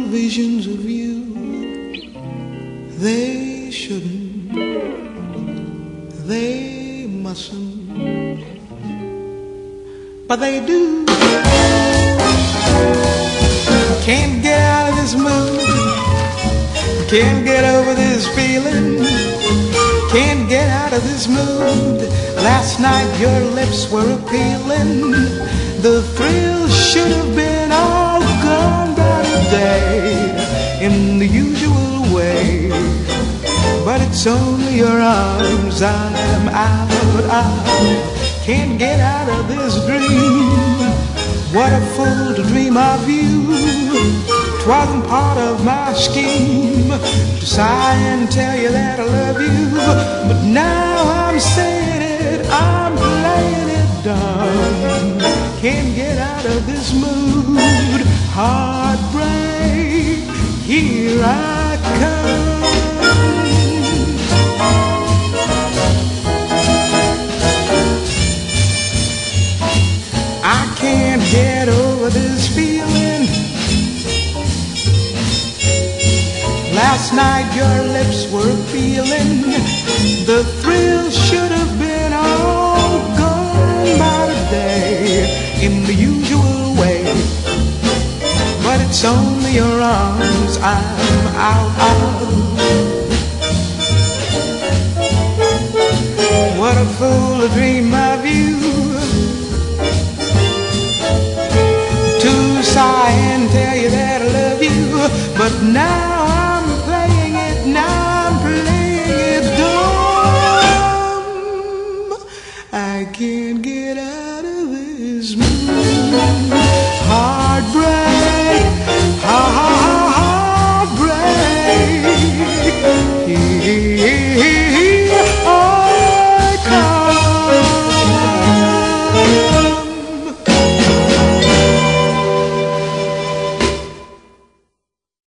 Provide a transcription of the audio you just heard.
visions of you. They shouldn't, they mustn't, but they do. Can't get out of this mood, can't get over this feeling, can't get out of this mood. Last night your lips were appealing, the thrill should have been all gone by today in the usual way. But it's only your arms I'm out of, can't get out of this dream. What a fool to dream of you, 'twasn't part of my scheme to sigh and tell you that I love you. But now I'm saying it, I'm playing it dumb. Can't get out of this mood, heartbreak, here I come. I can't get over this feeling. Last night your lips were feeling, the thrill should have been all gone by today in the usual way. But it's only your arms I'm out of. What a fool to dream of you, to sigh and tell you that I love you. But now I'm playing it, now I'm playing it dumb. I can't get